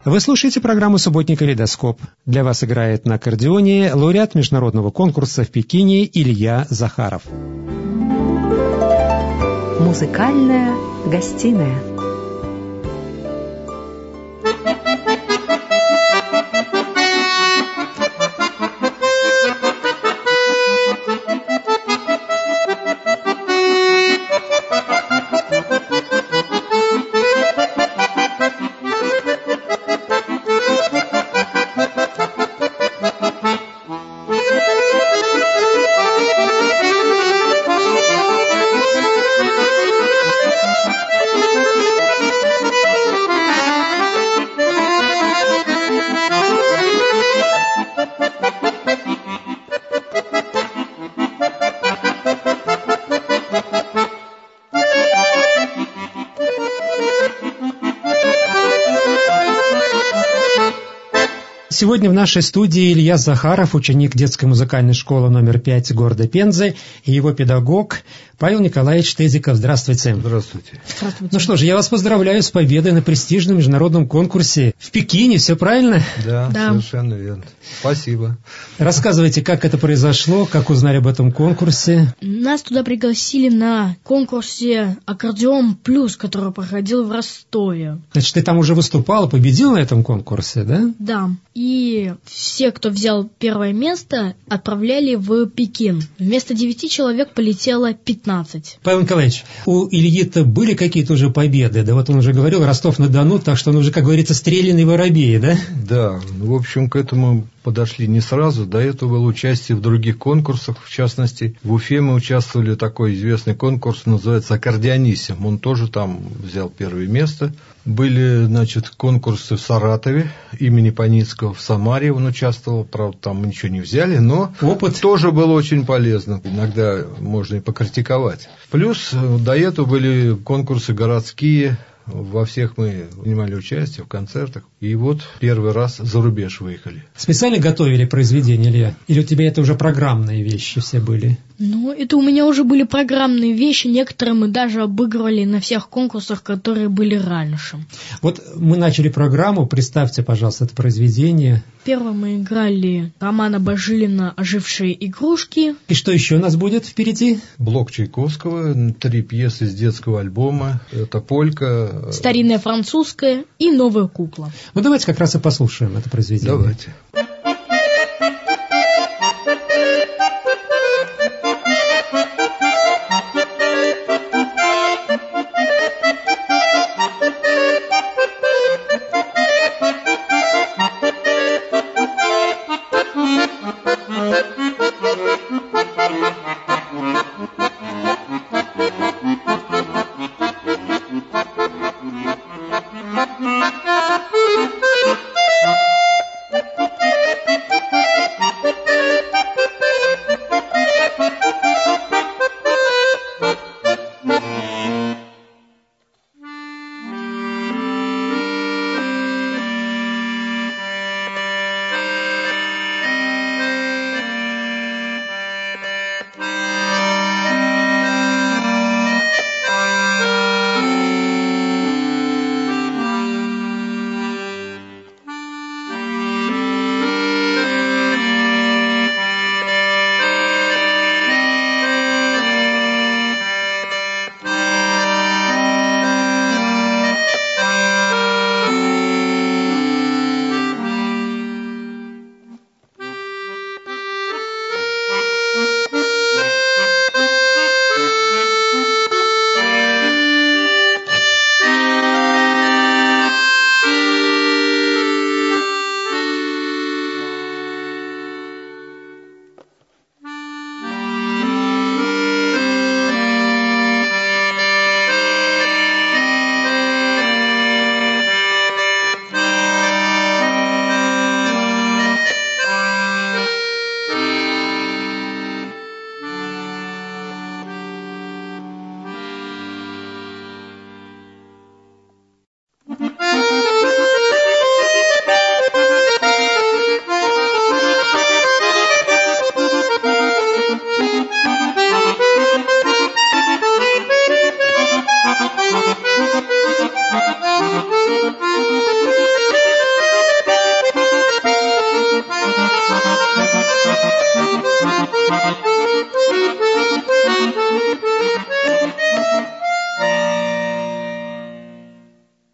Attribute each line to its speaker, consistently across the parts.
Speaker 1: Вы слушаете программу «Субботний калейдоскоп». Для вас играет на аккордеоне лауреат международного конкурса в Пекине Илья Захаров.
Speaker 2: Музыкальная гостиная.
Speaker 1: Сегодня в нашей студии Илья Захаров, ученик детской музыкальной школы номер 5 города Пензы, и его педагог Павел Николаевич Тезиков. Здравствуйте.
Speaker 3: Здравствуйте.
Speaker 2: Здравствуйте.
Speaker 1: Ну что же, я вас поздравляю с победой на престижном международном конкурсе в Пекине. Все правильно?
Speaker 3: Да, совершенно верно. Спасибо.
Speaker 1: Рассказывайте, как это произошло, как узнали об этом конкурсе.
Speaker 4: Нас туда пригласили на конкурсе «Аккордеон Плюс», который проходил в Ростове.
Speaker 1: Значит, ты там уже выступал и победил на этом конкурсе, да?
Speaker 4: Да. И все, кто взял первое место, отправляли в Пекин. Вместо 9 человек полетело 15.
Speaker 1: Павел Николаевич, у Ильи-то были какие-то уже победы? Да вот он уже говорил, Ростов-на-Дону, так что он уже, как говорится, стрелянный воробей, да?
Speaker 3: Да, в общем, к этому подошли не сразу. До этого было участие в других конкурсах. В частности, в Уфе мы участвовали в такой известный конкурс, называется «Аккордеониссим». Он тоже там взял первое место. Были, значит, конкурсы в Саратове имени Паницкого, в Самаре он участвовал. Правда, там мы ничего не взяли, но опыт тоже был очень полезно. Иногда можно и покритиковать. Плюс до этого были конкурсы городские. Во всех мы принимали участие, в концертах. И вот первый раз за рубеж выехали.
Speaker 1: Специально готовили произведения, Илья? Или у тебя это уже программные вещи все были?
Speaker 4: Ну, это у меня уже были программные вещи. Некоторые мы даже обыгрывали на всех конкурсах, которые были раньше.
Speaker 1: Вот мы начали программу. Представьте, пожалуйста, это произведение.
Speaker 4: Первым мы играли Романа Божилина «Ожившие игрушки».
Speaker 1: И что еще у нас будет впереди?
Speaker 3: Блок Чайковского, 3 пьесы из детского альбома. Это «Полька»,
Speaker 4: «Старинная французская» и «Новая кукла».
Speaker 1: Ну, давайте как раз и послушаем это произведение.
Speaker 3: Давайте.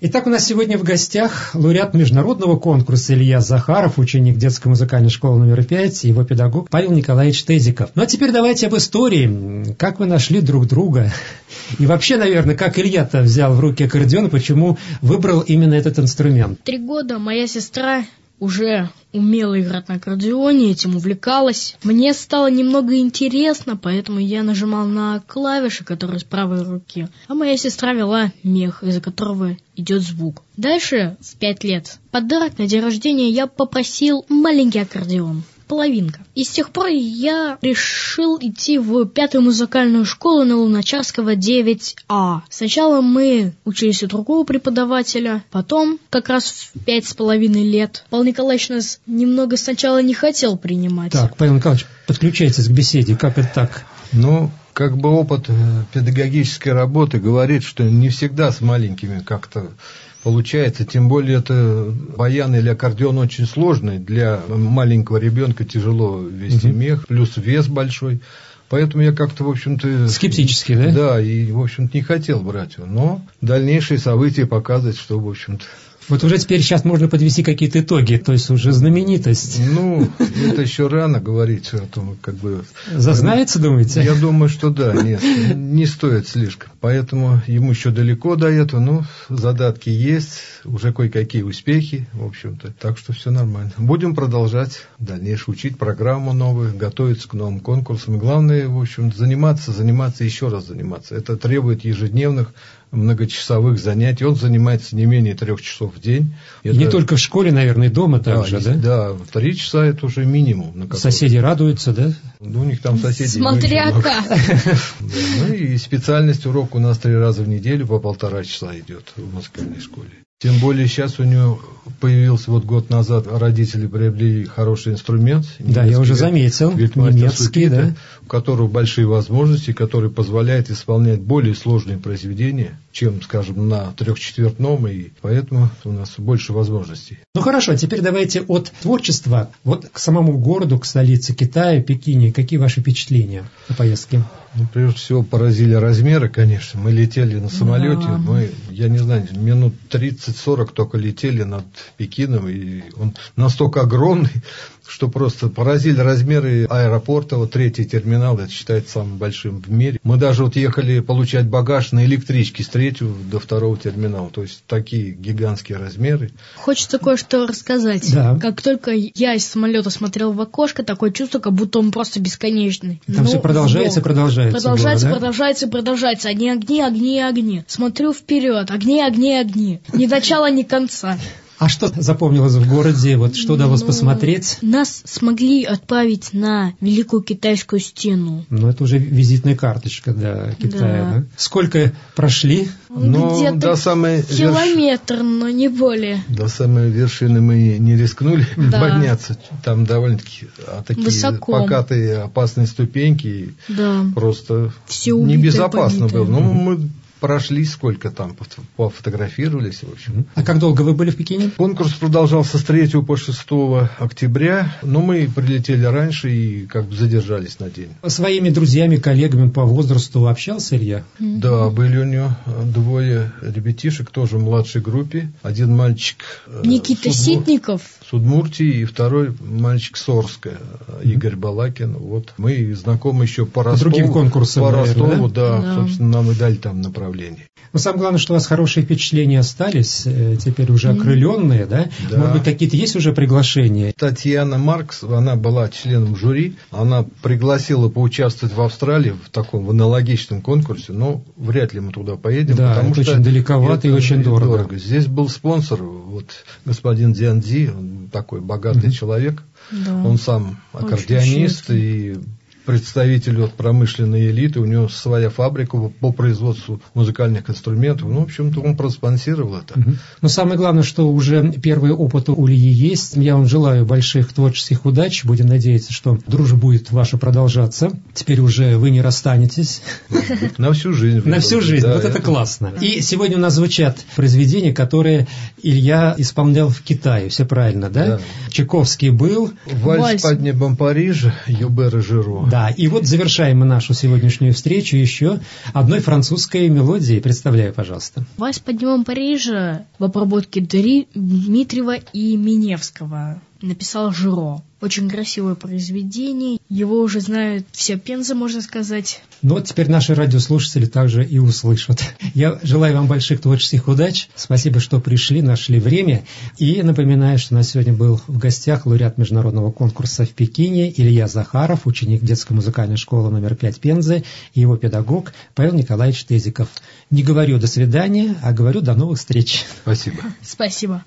Speaker 1: Итак, у нас сегодня в гостях лауреат международного конкурса Илья Захаров, ученик детской музыкальной школы номер 5, и его педагог Павел Николаевич Тезиков. Ну а теперь давайте об истории. Как вы нашли друг друга? И вообще, наверное, как Илья-то взял в руки аккордеон, и почему выбрал именно этот инструмент?
Speaker 4: 3 года моя сестра уже умела играть на аккордеоне, этим увлекалась. Мне стало немного интересно, поэтому я нажимал на клавиши, которые с правой руки. А моя сестра вела мех, из-за которого идет звук. Дальше, в 5 лет, подарок на день рождения я попросил маленький аккордеон. Половинка. И с тех пор я решил идти в 5-ю музыкальную школу на Луначарского 9А. Сначала мы учились у другого преподавателя, потом, как раз в 5,5 лет, Павел Николаевич нас немного сначала не хотел принимать.
Speaker 1: Так, Павел Николаевич, подключайтесь к беседе. Как это так?
Speaker 3: Ну, как бы опыт педагогической работы говорит, что не всегда с маленькими как-то получается, тем более это баян или аккордеон очень сложный, для маленького ребенка тяжело вести мех, плюс вес большой, поэтому я как-то, в общем-то...
Speaker 1: Скептически, да?
Speaker 3: Да, и, в общем-то, не хотел брать его, но дальнейшие события показывают, что, в общем-то...
Speaker 1: Вот уже теперь сейчас можно подвести какие-то итоги, то есть уже знаменитость.
Speaker 3: Ну, это еще рано говорить о том, как бы...
Speaker 1: Зазнается, думаете?
Speaker 3: Я думаю, что да, нет, не стоит слишком. Поэтому ему еще далеко до этого, но задатки есть, уже кое-какие успехи, в общем-то. Так что все нормально. Будем продолжать дальнейшее, учить программу новую, готовиться к новым конкурсам. И главное, в общем, заниматься, еще раз заниматься. Это требует ежедневных многочасовых занятий. Он занимается не менее 3 часов в день.
Speaker 1: И не только в школе, наверное, и дома также, да?
Speaker 3: Да, 3 часа это уже минимум.
Speaker 1: Соседи радуются, да?
Speaker 3: Ну, у них там соседи.
Speaker 4: Смотря как.
Speaker 3: Ну и специальность урок у нас 3 раза в неделю по 1,5 часа идет в музыкальной школе. Тем более сейчас у него появился год назад, родители приобрели хороший инструмент.
Speaker 1: Да, я уже заметил, немецкий, да.
Speaker 3: У которого большие возможности, который позволяет исполнять более сложные произведения, чем, скажем, на 3/4, и поэтому у нас больше возможностей.
Speaker 1: Ну хорошо, теперь давайте от творчества, вот к самому городу, к столице Китая, Пекине. Какие ваши впечатления о поездке?
Speaker 3: Ну, прежде всего, поразили размеры, конечно. Мы летели на самолете, я не знаю, минут 30-40 только летели над Пекином, и он настолько огромный, что просто поразили размеры аэропорта. 3-й терминал, это считается самым большим в мире. Мы даже ехали получать багаж на электричке с 3-го до 2-го терминала. То есть такие гигантские размеры.
Speaker 4: Хочется кое-что рассказать.
Speaker 1: Да.
Speaker 4: Как только я из самолета смотрел в окошко, такое чувство, как будто он просто бесконечный.
Speaker 1: Там все продолжается.
Speaker 4: Продолжается. Огни. Смотрю вперед. Огни. Ни начала, ни конца.
Speaker 1: А что запомнилось в городе? Вот что удалось посмотреть?
Speaker 4: Нас смогли отправить на Великую Китайскую стену.
Speaker 1: Ну, это уже визитная карточка для Китая, да? Сколько прошли?
Speaker 4: Где-то километр, но не более.
Speaker 3: До самой вершины мы не рискнули подняться. Там довольно-таки такие
Speaker 4: высоко.
Speaker 3: покатые, опасные ступеньки.
Speaker 4: Да.
Speaker 3: Просто
Speaker 4: все
Speaker 3: небезопасно было. Но мы прошли сколько там, пофотографировались, в общем.
Speaker 1: А как долго вы были в Пекине?
Speaker 3: Конкурс продолжался с 3 по 6 октября, но мы прилетели раньше и как бы задержались на день.
Speaker 1: Своими друзьями, коллегами по возрасту общался Илья?
Speaker 3: Да, были у него 2 ребятишек, тоже в младшей группе. Один мальчик
Speaker 4: Никита Ситников
Speaker 3: с Удмуртии, и 2 мальчик с Орска, Игорь Балакин. Вот мы знакомы еще по Ростову.
Speaker 1: Другим конкурсам,
Speaker 3: по
Speaker 1: наверное,
Speaker 3: Ростову, да, собственно, нам и дали там направление.
Speaker 1: Но самое главное, что у вас хорошие впечатления остались, теперь уже окрыленные, да?
Speaker 3: Да.
Speaker 1: Может быть, какие-то есть уже приглашения?
Speaker 3: Татьяна Маркс, она была членом жюри, она пригласила поучаствовать в Австралии в таком аналогичном конкурсе, но вряд ли мы туда поедем,
Speaker 1: да,
Speaker 3: потому
Speaker 1: это
Speaker 3: что
Speaker 1: очень далековато и очень дорого.
Speaker 3: Здесь был спонсор, господин Дзянзи, он такой богатый человек, он сам аккордеонист и представитель промышленной элиты, у него своя фабрика по производству музыкальных инструментов. Ну, в общем-то, он проспонсировал это.
Speaker 1: Но самое главное, что уже первый опыт у Ильи есть. Я вам желаю больших творческих удач. Будем надеяться, что дружба будет ваша продолжаться. Теперь уже вы не расстанетесь.
Speaker 3: На всю жизнь.
Speaker 1: На всю жизнь. Вот это классно. И сегодня у нас звучат произведения, которые Илья исполнял в Китае. Все правильно, да? Чайковский был.
Speaker 3: Вальс под небом Парижа, Юбера Жиро.
Speaker 1: Да, и вот завершаем мы нашу сегодняшнюю встречу еще одной французской мелодией. Представляю, пожалуйста.
Speaker 4: «Вальс под Днем Парижа» в обработке Дмитриева и Миневского написал Жиро. Очень красивое произведение. Его уже знает вся Пенза, можно сказать.
Speaker 1: Ну вот теперь наши радиослушатели также и услышат. Я желаю вам больших творческих удач. Спасибо, что пришли, нашли время. И напоминаю, что на сегодня был в гостях лауреат международного конкурса в Пекине Илья Захаров, ученик детской музыкальной школы номер 5 Пензы, и его педагог Павел Николаевич Тезиков. Не говорю «до свидания», а говорю «до новых встреч».
Speaker 3: Спасибо.
Speaker 4: Спасибо.